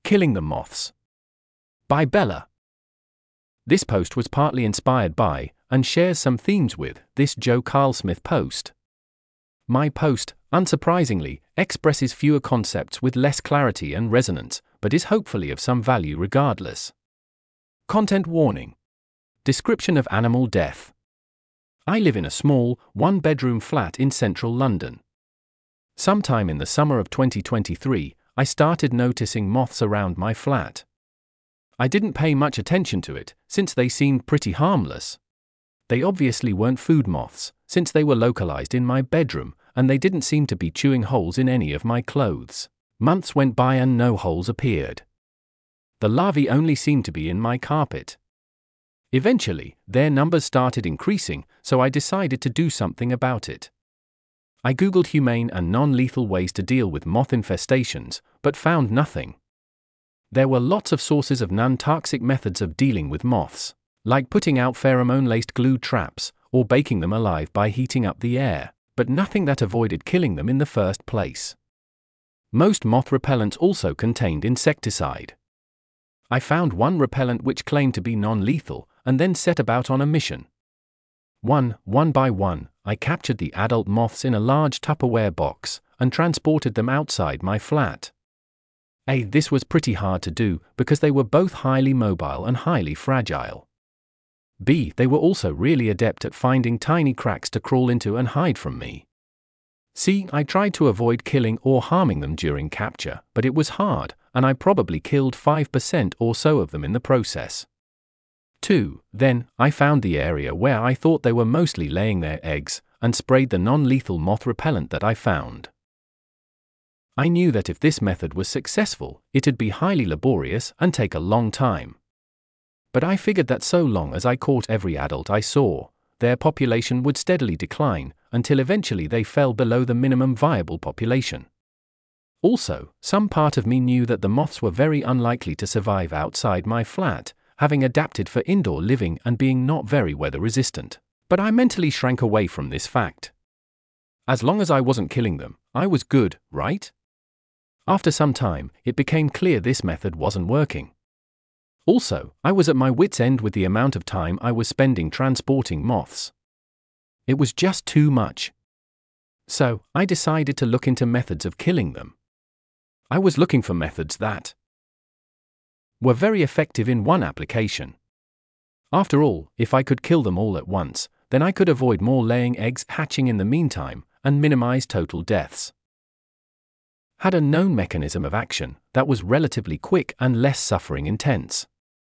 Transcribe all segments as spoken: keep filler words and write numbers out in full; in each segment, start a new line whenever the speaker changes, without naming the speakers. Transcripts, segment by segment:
Killing the Moths. By Bella. This post was partly inspired by, and shares some themes with, this Joe Carl Smith post. My post, unsurprisingly, expresses fewer concepts with less clarity and resonance, but is hopefully of some value regardless. Content warning. Description of animal death. I live in a small, one-bedroom flat in central London. Sometime in the summer of twenty twenty-three, I started noticing moths around my flat. I didn't pay much attention to it, since they seemed pretty harmless. They obviously weren't food moths, since they were localized in my bedroom, and they didn't seem to be chewing holes in any of my clothes. Months went by and no holes appeared. The larvae only seemed to be in my carpet. Eventually, their numbers started increasing, so I decided to do something about it. I googled humane and non-lethal ways to deal with moth infestations, but found nothing. There were lots of sources of non-toxic methods of dealing with moths, like putting out pheromone-laced glue traps, or baking them alive by heating up the air, but nothing that avoided killing them in the first place. Most moth repellents also contained insecticide. I found one repellent which claimed to be non-lethal, and then set about on a mission. One, one by one, I captured the adult moths in a large Tupperware box, and transported them outside my flat. A. This was pretty hard to do, because they were both highly mobile and highly fragile. B. They were also really adept at finding tiny cracks to crawl into and hide from me. C. I tried to avoid killing or harming them during capture, but it was hard, and I probably killed five percent or so of them in the process. two. Then, I found the area where I thought they were mostly laying their eggs, and sprayed the non-lethal moth repellent that I found. I knew that if this method was successful, it'd be highly laborious and take a long time. But I figured that so long as I caught every adult I saw, their population would steadily decline, until eventually they fell below the minimum viable population. Also, some part of me knew that the moths were very unlikely to survive outside my flat, having adapted for indoor living and being not very weather resistant. But I mentally shrank away from this fact. As long as I wasn't killing them, I was good, right? After some time, it became clear this method wasn't working. Also, I was at my wit's end with the amount of time I was spending transporting moths. It was just too much. So, I decided to look into methods of killing them. I was looking for methods that were very effective in one application. After all, if I could kill them all at once, then I could avoid more laying eggs hatching in the meantime, and minimize total deaths. Had a known mechanism of action that was relatively quick and less suffering intense.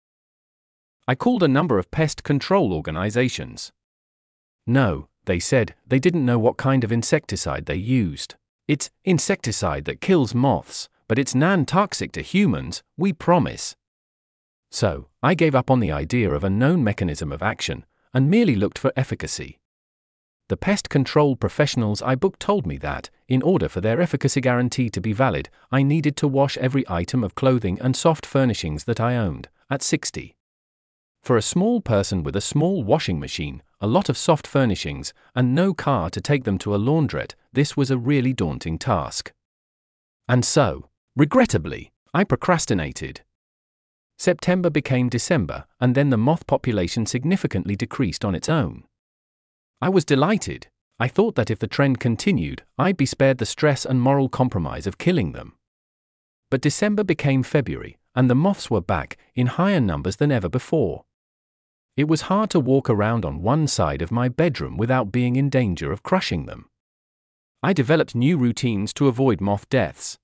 I called a number of pest control organizations. No, they said, they didn't know what kind of insecticide they used. It's insecticide that kills moths, but it's non-toxic to humans, we promise. So, I gave up on the idea of a known mechanism of action, and merely looked for efficacy. The pest control professionals I booked told me that, in order for their efficacy guarantee to be valid, I needed to wash every item of clothing and soft furnishings that I owned, at sixty. For a small person with a small washing machine, a lot of soft furnishings, and no car to take them to a laundrette, this was a really daunting task. And so, regrettably, I procrastinated. September became December, and then the moth population significantly decreased on its own. I was delighted. I thought that if the trend continued, I'd be spared the stress and moral compromise of killing them. But December became February, and the moths were back, in higher numbers than ever before. It was hard to walk around on one side of my bedroom without being in danger of crushing them. I developed new routines to avoid moth deaths.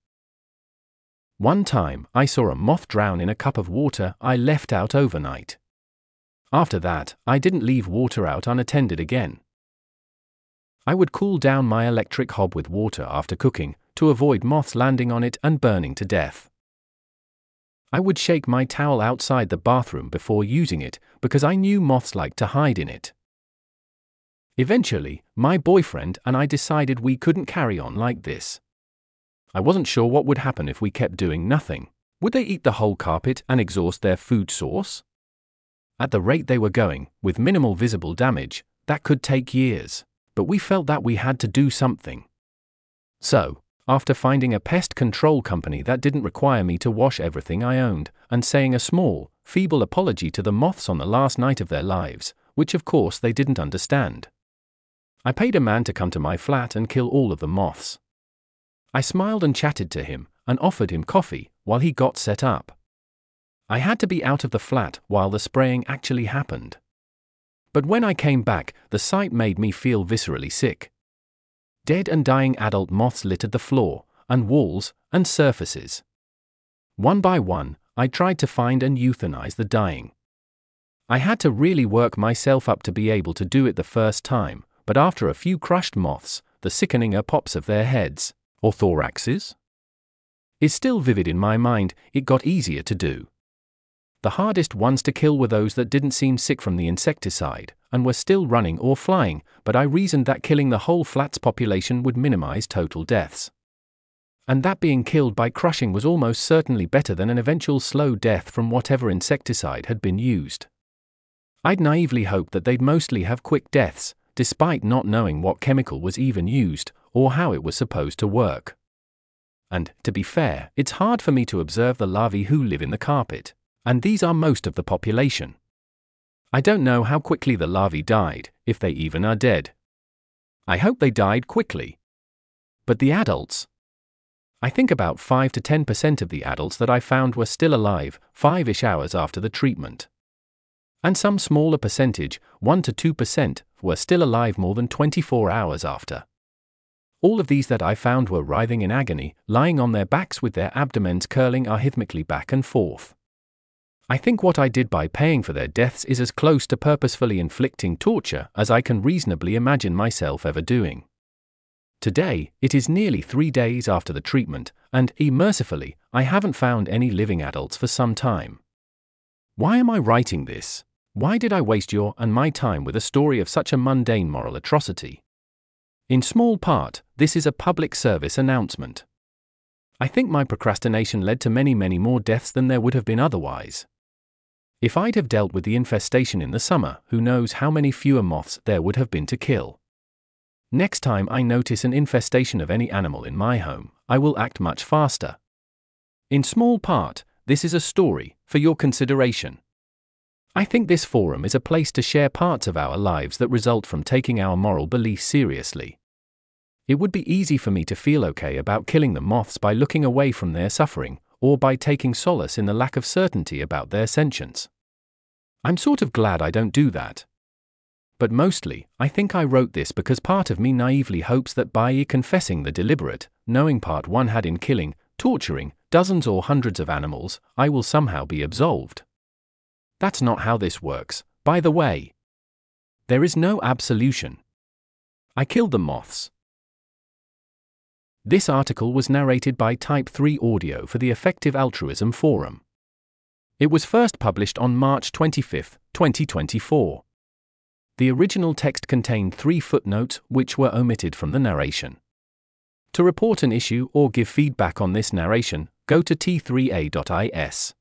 One time, I saw a moth drown in a cup of water I left out overnight. After that, I didn't leave water out unattended again. I would cool down my electric hob with water after cooking, to avoid moths landing on it and burning to death. I would shake my towel outside the bathroom before using it, because I knew moths liked to hide in it. Eventually, my boyfriend and I decided we couldn't carry on like this. I wasn't sure what would happen if we kept doing nothing. Would they eat the whole carpet and exhaust their food source? At the rate they were going, with minimal visible damage, that could take years. But we felt that we had to do something. So, after finding a pest control company that didn't require me to wash everything I owned, and saying a small, feeble apology to the moths on the last night of their lives, which of course they didn't understand. I paid a man to come to my flat and kill all of the moths. I smiled and chatted to him, and offered him coffee, while he got set up. I had to be out of the flat while the spraying actually happened. But when I came back, the sight made me feel viscerally sick. Dead and dying adult moths littered the floor, and walls, and surfaces. One by one, I tried to find and euthanize the dying. I had to really work myself up to be able to do it the first time, but after a few crushed moths, the sickening pops of their heads, or thoraxes, is still vivid in my mind. It got easier to do. The hardest ones to kill were those that didn't seem sick from the insecticide, and were still running or flying, but I reasoned that killing the whole flat's population would minimize total deaths. And that being killed by crushing was almost certainly better than an eventual slow death from whatever insecticide had been used. I'd naively hoped that they'd mostly have quick deaths, despite not knowing what chemical was even used, or how it was supposed to work. And, to be fair, it's hard for me to observe the larvae who live in the carpet, and these are most of the population. I don't know how quickly the larvae died, if they even are dead. I hope they died quickly. But the adults? I think about five to ten percent of the adults that I found were still alive, five-ish hours after the treatment. And some smaller percentage, one to two percent, were still alive more than twenty-four hours after. All of these that I found were writhing in agony, lying on their backs with their abdomens curling arrhythmically back and forth. I think what I did by paying for their deaths is as close to purposefully inflicting torture as I can reasonably imagine myself ever doing. Today, it is nearly three days after the treatment, and, mercifully, I haven't found any living adults for some time. Why am I writing this? Why did I waste your and my time with a story of such a mundane moral atrocity? In small part, this is a public service announcement. I think my procrastination led to many, many more deaths than there would have been otherwise. If I'd have dealt with the infestation in the summer, who knows how many fewer moths there would have been to kill. Next time I notice an infestation of any animal in my home, I will act much faster. In small part, this is a story for your consideration. I think this forum is a place to share parts of our lives that result from taking our moral beliefs seriously. It would be easy for me to feel okay about killing the moths by looking away from their suffering, or by taking solace in the lack of certainty about their sentience. I'm sort of glad I don't do that. But mostly, I think I wrote this because part of me naively hopes that by confessing the deliberate, knowing part one had in killing, torturing, dozens or hundreds of animals, I will somehow be absolved. That's not how this works, by the way. There is no absolution. I killed the moths. This article was narrated by Type three Audio for the Effective Altruism Forum. It was first published on March twenty-fifth, twenty twenty-four. The original text contained three footnotes which were omitted from the narration. To report an issue or give feedback on this narration, go to T three A dot I S.